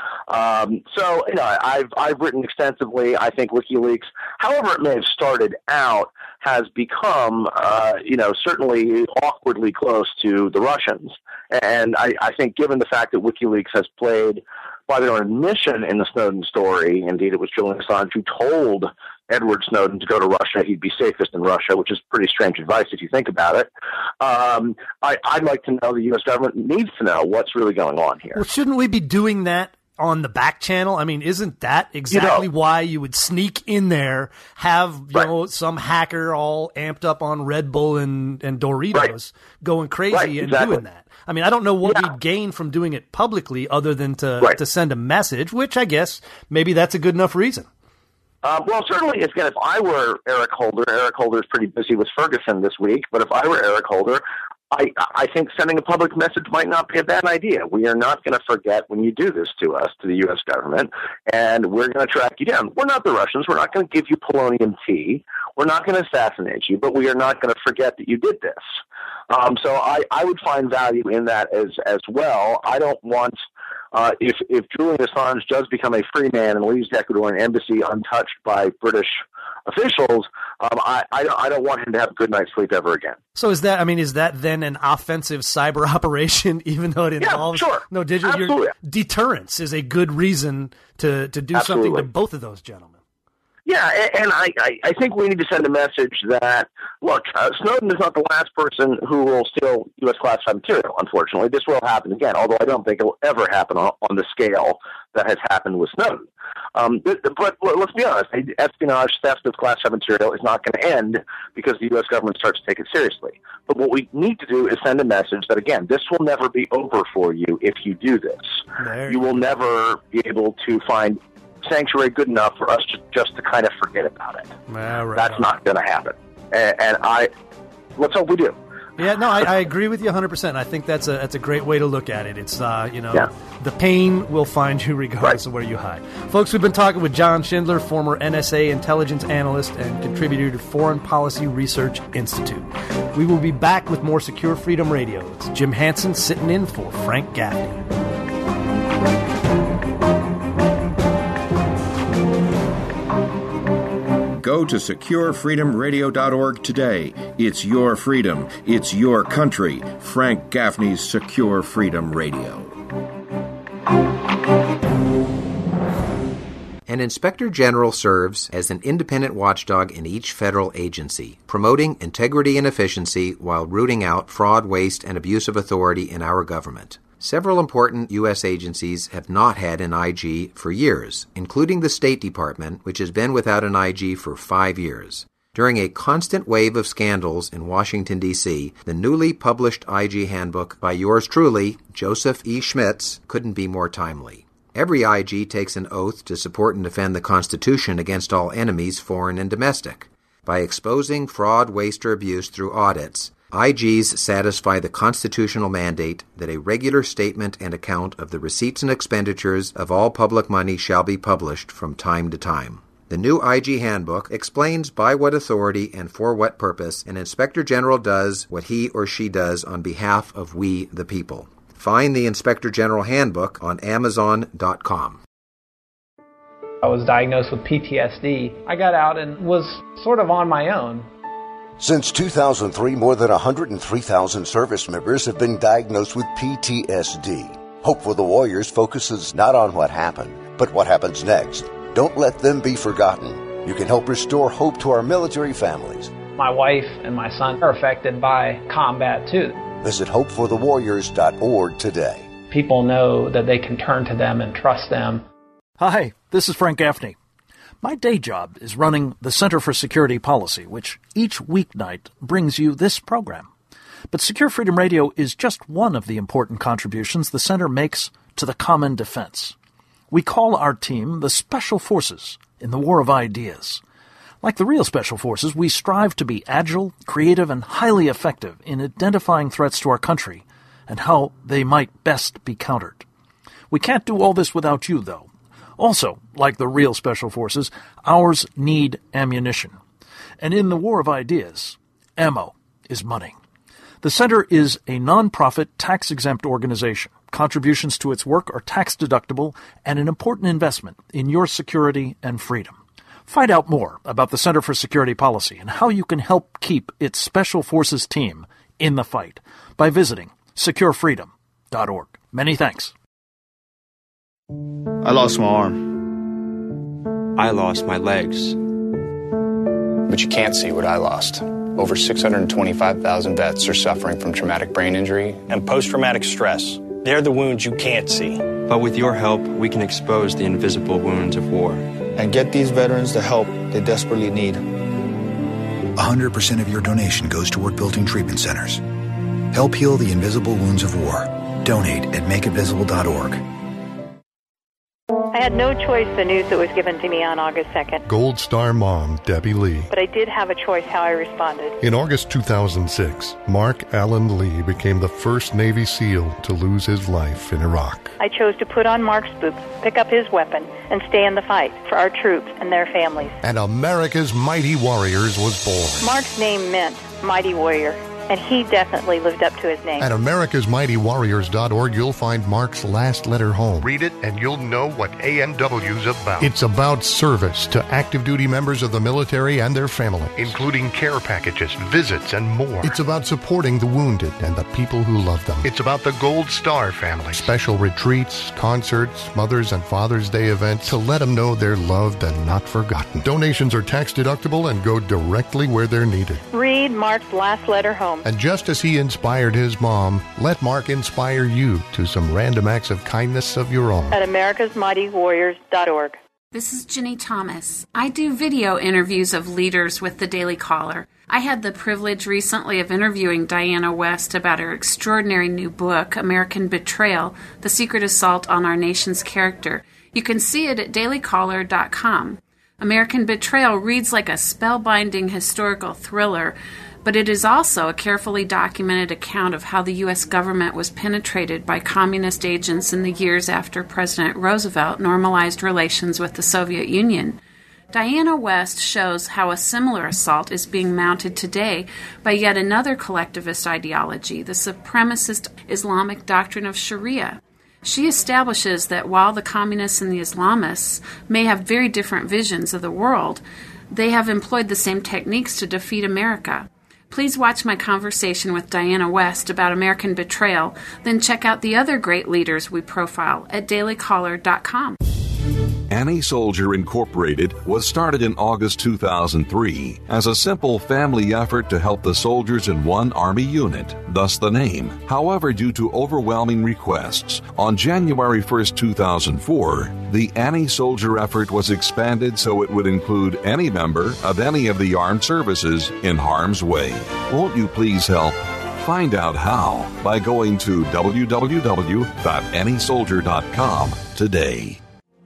Um, so, you know, I've I've written extensively. I think WikiLeaks, however it may have started out, has become, uh, you know, certainly awkwardly close to the Russians. And I, I think given the fact that WikiLeaks has played, by their own admission in the Snowden story, indeed it was Julian Assange who told Edward Snowden to go to Russia, he'd be safest in Russia, which is pretty strange advice if you think about it. Um, I, I'd like to know, the U S government needs to know what's really going on here. Well, shouldn't we be doing that on the back channel? I mean, isn't that exactly you know, why you would sneak in there, have you right. know some hacker all amped up on Red Bull and, and Doritos right. going crazy right, and exactly. doing that? I mean, I don't know what yeah. we'd gain from doing it publicly other than to, right. to send a message, which I guess maybe that's a good enough reason. Um, well, certainly, again, if I were Eric Holder, Eric Holder is pretty busy with Ferguson this week, but if I were Eric Holder, I, I think sending a public message might not be a bad idea. We are not going to forget when you do this to us, to the U S government, and we're going to track you down. We're not the Russians. We're not going to give you polonium tea. We're not going to assassinate you, but we are not going to forget that you did this. Um, so I, I would find value in that as as well. I don't want, uh, if, if Julian Assange does become a free man and leaves the Ecuadorian embassy untouched by British officials, um, I, I, don't, I don't want him to have a good night's sleep ever again. So is that, I mean, is that then an offensive cyber operation, even though it involves yeah, sure. no digital? Absolutely. Deterrence is a good reason to, to do Absolutely. something to both of those gentlemen. Yeah, and I, I think we need to send a message that, look, uh, Snowden is not the last person who will steal U S classified material, unfortunately. This will happen again, although I don't think it will ever happen on, on the scale that has happened with Snowden. Um, but, but let's be honest, espionage, theft of classified material is not going to end because the U S government starts to take it seriously. But what we need to do is send a message that, again, this will never be over for you if you do this. There you will never be able to find sanctuary good enough for us to, just to kind of forget about it. Right. That's not going to happen. And, and I, let's hope we do. Yeah, no, I, I agree with you one hundred percent. I think that's a that's a great way to look at it. It's, uh, you know, yeah. the pain will find you regardless right. of where you hide. Folks, we've been talking with John Schindler, former N S A intelligence analyst and contributor to Foreign Policy Research Institute. We will be back with more Secure Freedom Radio. It's Jim Hansen sitting in for Frank Gaffney. Go to secure freedom radio dot org today. It's your freedom. It's your country. Frank Gaffney's Secure Freedom Radio. An inspector general serves as an independent watchdog in each federal agency, promoting integrity and efficiency while rooting out fraud, waste, and abuse of authority in our government. Several important U S agencies have not had an I G for years, including the State Department, which has been without an I G for five years. During a constant wave of scandals in Washington, D C, the newly published I G handbook by yours truly, Joseph E. Schmitz, couldn't be more timely. Every I G takes an oath to support and defend the Constitution against all enemies, foreign and domestic. By exposing fraud, waste, or abuse through audits, I Gs satisfy the constitutional mandate that a regular statement and account of the receipts and expenditures of all public money shall be published from time to time. The new I G handbook explains by what authority and for what purpose an inspector general does what he or she does on behalf of we the people. Find the Inspector General Handbook on amazon dot com. I was diagnosed with P T S D. I got out and was sort of on my own. Since two thousand three, more than one hundred three thousand service members have been diagnosed with P T S D. Hope for the Warriors focuses not on what happened, but what happens next. Don't let them be forgotten. You can help restore hope to our military families. My wife and my son are affected by combat too. Visit hope for the warriors dot org today. People know that they can turn to them and trust them. Hi, this is Frank Gaffney. My day job is running the Center for Security Policy, which each weeknight brings you this program. But Secure Freedom Radio is just one of the important contributions the Center makes to the common defense. We call our team the Special Forces in the War of Ideas. Like the real Special Forces, we strive to be agile, creative, and highly effective in identifying threats to our country and how they might best be countered. We can't do all this without you, though. Also, like the real Special Forces, ours need ammunition. And in the War of Ideas, ammo is money. The Center is a non-profit, tax-exempt organization. Contributions to its work are tax-deductible and an important investment in your security and freedom. Find out more about the Center for Security Policy and how you can help keep its Special Forces team in the fight by visiting secure freedom dot org. Many thanks. I lost my arm. I lost my legs. But you can't see what I lost. Over six hundred twenty-five thousand vets are suffering from traumatic brain injury and post-traumatic stress. They're the wounds you can't see. But with your help, we can expose the invisible wounds of war. And get these veterans the help they desperately need. one hundred percent of your donation goes toward building treatment centers. Help heal the invisible wounds of war. Donate at make it visible dot org. I had no choice the news that was given to me on August second. Gold Star mom, Debbie Lee. But I did have a choice how I responded. In August two thousand six, Mark Allen Lee became the first Navy SEAL to lose his life in Iraq. I chose to put on Mark's boots, pick up his weapon, and stay in the fight for our troops and their families. And America's Mighty Warriors was born. Mark's name meant Mighty Warrior, and he definitely lived up to his name. At americas mighty warriors dot org, you'll find Mark's last letter home. Read it, and you'll know what A M W's about. It's about service to active duty members of the military and their families, including care packages, visits, and more. It's about supporting the wounded and the people who love them. It's about the Gold Star family. Special retreats, concerts, Mother's and Father's Day events to let them know they're loved and not forgotten. Donations are tax deductible and go directly where they're needed. Read Mark's last letter home. And just as he inspired his mom, let Mark inspire you to some random acts of kindness of your own. At americas mighty warriors dot org. This is Jenny Thomas. I do video interviews of leaders with the Daily Caller. I had the privilege recently of interviewing Diana West about her extraordinary new book, American Betrayal, The Secret Assault on Our Nation's Character. You can see it at daily caller dot com. American Betrayal reads like a spellbinding historical thriller, but it is also a carefully documented account of how the U S government was penetrated by communist agents in the years after President Roosevelt normalized relations with the Soviet Union. Diana West shows how a similar assault is being mounted today by yet another collectivist ideology, the supremacist Islamic doctrine of Sharia. She establishes that while the communists and the Islamists may have very different visions of the world, they have employed the same techniques to defeat America. Please watch my conversation with Diana West about American Betrayal, then check out the other great leaders we profile at daily caller dot com. Annie Soldier Incorporated was started in August two thousand three as a simple family effort to help the soldiers in one Army unit, thus the name. However, due to overwhelming requests, on January first, two thousand four, the Annie Soldier effort was expanded so it would include any member of any of the armed services in harm's way. Won't you please help? Find out how by going to w w w dot annie soldier dot com today.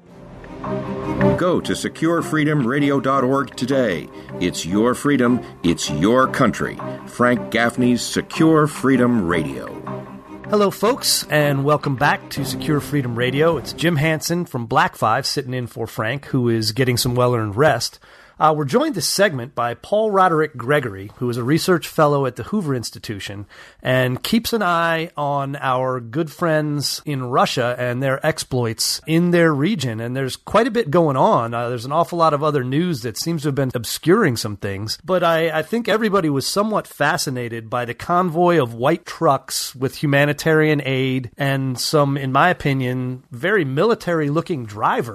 Go to secure freedom radio dot org today. It's your freedom, it's your country. Frank Gaffney's Secure Freedom Radio. Hello, folks, and welcome back to Secure Freedom Radio. It's Jim Hansen from Black Five sitting in for Frank, who is getting some well-earned rest. Uh, we're joined this segment by Paul Roderick Gregory, who is a research fellow at the Hoover Institution and keeps an eye on our good friends in Russia and their exploits in their region. And there's quite a bit going on. Uh, there's an awful lot of other news that seems to have been obscuring some things. But I, I think everybody was somewhat fascinated by the convoy of white trucks with humanitarian aid and some, in my opinion, very military-looking drivers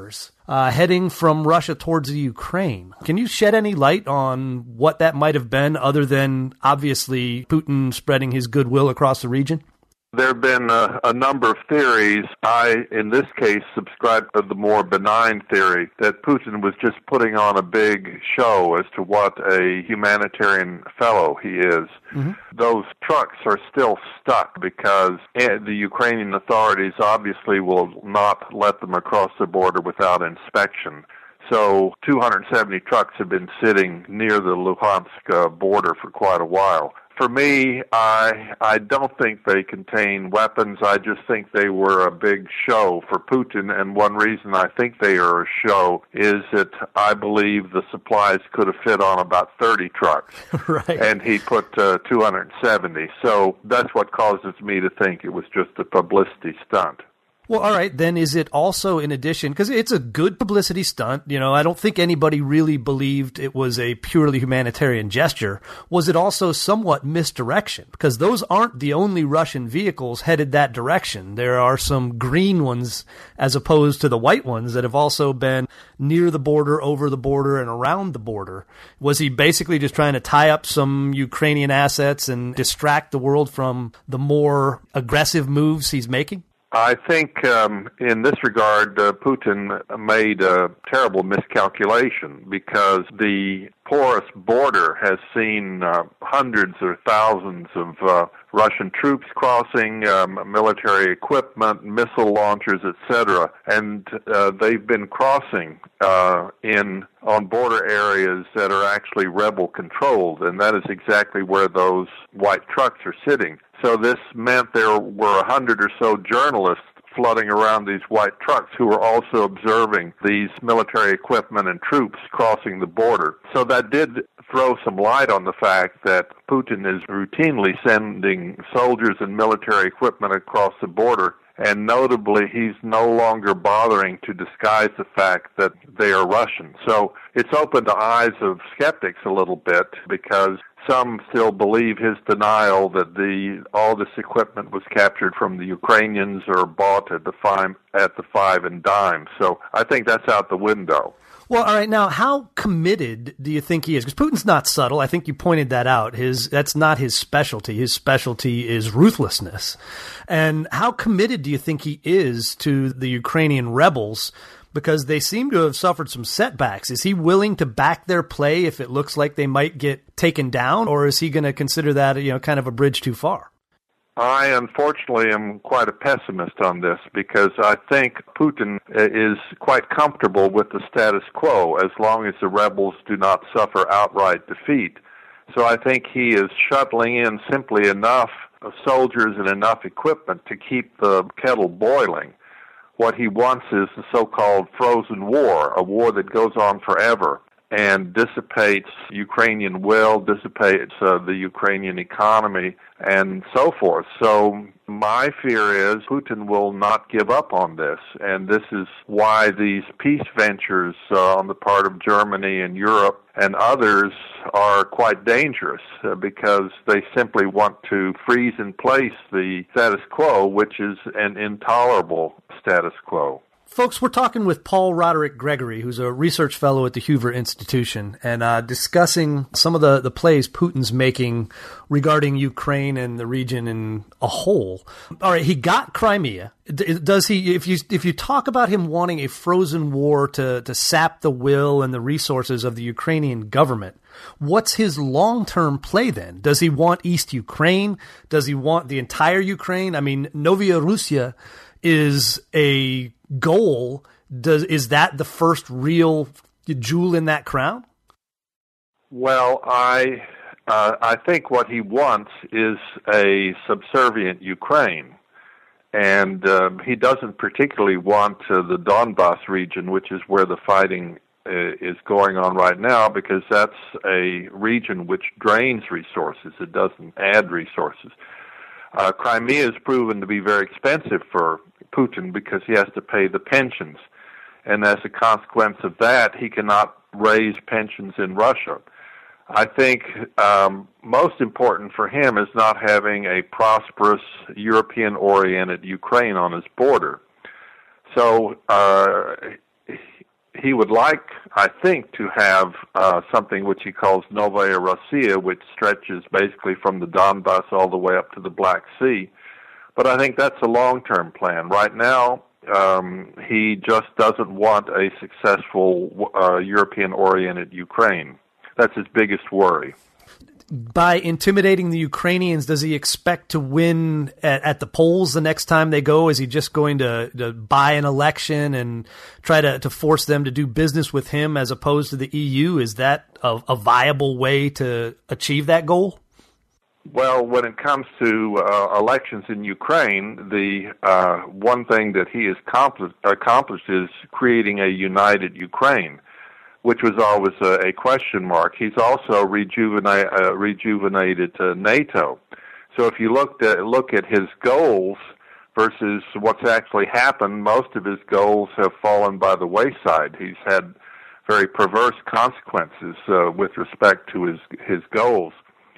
uh, heading from Russia towards the Ukraine. Can you shed any light on what that might have been, other than obviously Putin spreading his goodwill across the region? There have been a, a number of theories. I, in this case, subscribe to the more benign theory that Putin was just putting on a big show as to what a humanitarian fellow he is. Mm-hmm. Those trucks are still stuck because the Ukrainian authorities obviously will not let them across the border without inspection. So two hundred seventy trucks have been sitting near the Luhansk uh, border for quite a while. For me, I I don't think they contain weapons. I just think they were a big show for Putin, and one reason I think they are a show is that I believe the supplies could have fit on about thirty trucks, right. and he put uh, two hundred seventy. So that's what causes me to think it was just a publicity stunt. Well, all right, then is it also in addition, because it's a good publicity stunt, you know, I don't think anybody really believed it was a purely humanitarian gesture. Was it also somewhat misdirection? Because those aren't the only Russian vehicles headed that direction. There are some green ones as opposed to the white ones that have also been near the border, over the border, and around the border. Was he basically just trying to tie up some Ukrainian assets and distract the world from the more aggressive moves he's making? I think um, in this regard, uh, Putin made a terrible miscalculation because the porous border has seen uh, hundreds or thousands of uh, Russian troops crossing, um, military equipment, missile launchers, et cetera, and uh, they've been crossing uh, in on border areas that are actually rebel-controlled, and that is exactly where those white trucks are sitting. So this meant there were a hundred or so journalists flooding around these white trucks who were also observing these military equipment and troops crossing the border. So that did throw some light on the fact that Putin is routinely sending soldiers and military equipment across the border, and notably he's no longer bothering to disguise the fact that they are Russian. So it's opened the eyes of skeptics a little bit because some still believe his denial that the all this equipment was captured from the Ukrainians or bought at the five, at the five and dime. So I think that's out the window. Well, all right. Now, how committed do you think he is? Because Putin's not subtle. I think you pointed that out. His that's not his specialty. His specialty is ruthlessness. And how committed do you think he is to the Ukrainian rebels? Because they seem to have suffered some setbacks. Is he willing to back their play if it looks like they might get taken down, or is he going to consider that, you know, kind of a bridge too far? I, unfortunately, am quite a pessimist on this because I think Putin is quite comfortable with the status quo as long as the rebels do not suffer outright defeat. So I think he is shuttling in simply enough soldiers and enough equipment to keep the kettle boiling. What he wants is the so-called frozen war, a war that goes on forever and dissipates Ukrainian will, dissipates uh, the Ukrainian economy, and so forth. So my fear is Putin will not give up on this, and this is why these peace ventures uh, on the part of Germany and Europe and others are quite dangerous uh, because they simply want to freeze in place the status quo, which is an intolerable status quo. Folks, we're talking with Paul Roderick Gregory, who's a research fellow at the Hoover Institution, and uh, discussing some of the, the plays Putin's making regarding Ukraine and the region in a whole. All right, he got Crimea. Does he? If you if you talk about him wanting a frozen war to to sap the will and the resources of the Ukrainian government, what's his long-term play then? Does he want East Ukraine? Does he want the entire Ukraine? I mean, Novaya Russia is a goal. Does is that the first real jewel in that crown? Well, I uh, I think what he wants is a subservient Ukraine, and uh, he doesn't particularly want uh, the Donbas region, which is where the fighting uh, is going on right now, because that's a region which drains resources. It doesn't add resources. Uh, Crimea has proven to be very expensive for Putin because he has to pay the pensions. And as a consequence of that, he cannot raise pensions in Russia. I think um, most important for him is not having a prosperous European-oriented Ukraine on his border. So uh, he would like, I think, to have uh, something which he calls Novaya Russia, which stretches basically from the Donbass all the way up to the Black Sea. But I think that's a long-term plan. Right now, um, he just doesn't want a successful uh, European-oriented Ukraine. That's his biggest worry. By intimidating the Ukrainians, does he expect to win at, at the polls the next time they go? Is he just going to, to buy an election and try to, to force them to do business with him as opposed to the E U? Is that a, a viable way to achieve that goal? Well, when it comes to uh, elections in Ukraine, the uh, one thing that he has accomplished, accomplished is creating a united Ukraine, which was always a, a question mark. He's also rejuvenate, uh, rejuvenated uh, NATO. So if you looked at, look at his goals versus what's actually happened, most of his goals have fallen by the wayside. He's had very perverse consequences uh, with respect to his his goals.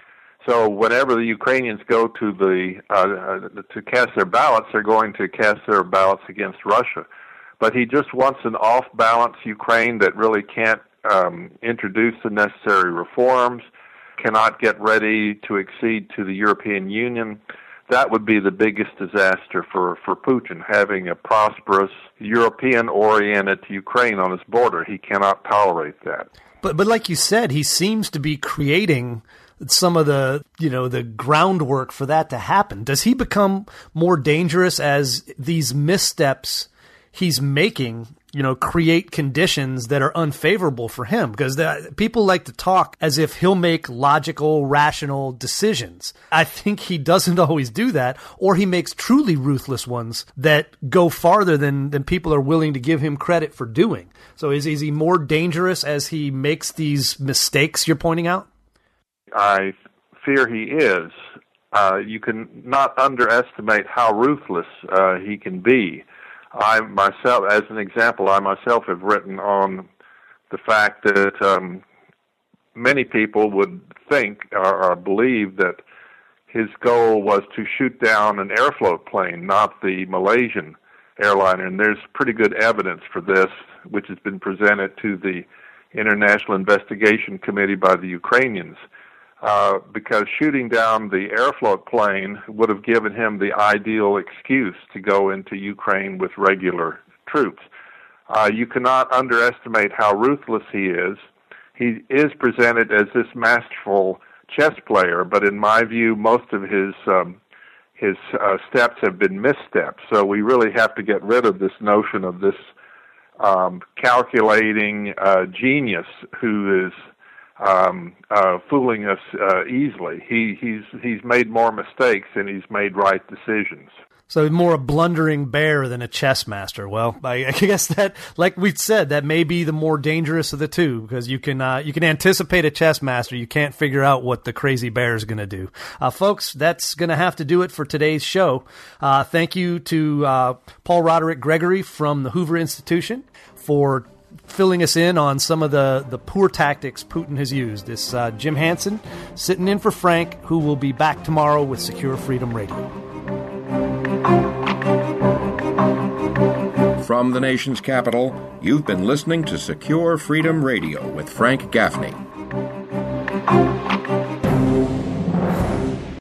So whenever the Ukrainians go to the uh, to cast their ballots, they're going to cast their ballots against Russia. But he just wants an off-balance Ukraine that really can't um, introduce the necessary reforms, cannot get ready to accede to the European Union. That would be the biggest disaster for, for Putin, having a prosperous, European-oriented Ukraine on his border. He cannot tolerate that. But but like you said, he seems to be creating some of the, you know, the groundwork for that to happen. Does he become more dangerous as these missteps he's making, you know, create conditions that are unfavorable for him? Because the, people like to talk as if he'll make logical, rational decisions. I think he doesn't always do that, or he makes truly ruthless ones that go farther than, than people are willing to give him credit for doing. So is, is he more dangerous as he makes these mistakes you're pointing out? I fear he is. Uh, you can not underestimate how ruthless uh, he can be. I myself, as an example, I myself have written on the fact that um, many people would think or, or believe that his goal was to shoot down an Aeroflot plane, not the Malaysian airliner. And there's pretty good evidence for this, which has been presented to the International Investigation Committee by the Ukrainians. Uh, because shooting down the Aeroflot plane would have given him the ideal excuse to go into Ukraine with regular troops. Uh, you cannot underestimate how ruthless he is. He is presented as this masterful chess player, but in my view, most of his um, his uh, steps have been missteps. So we really have to get rid of this notion of this um, calculating uh, genius who is Um, uh, fooling us uh, easily. He, he's he's made more mistakes than he's made right decisions. So more a blundering bear than a chess master. Well, I, I guess that, like we said, that may be the more dangerous of the two, because you can uh, you can anticipate a chess master. You can't figure out what the crazy bear is going to do. Uh, folks, that's going to have to do it for today's show. Uh, thank you to uh, Paul Roderick Gregory from the Hoover Institution for filling us in on some of the, the poor tactics Putin has used. This uh, Jim Hansen sitting in for Frank, who will be back tomorrow with Secure Freedom Radio. From the nation's capital, you've been listening to Secure Freedom Radio with Frank Gaffney.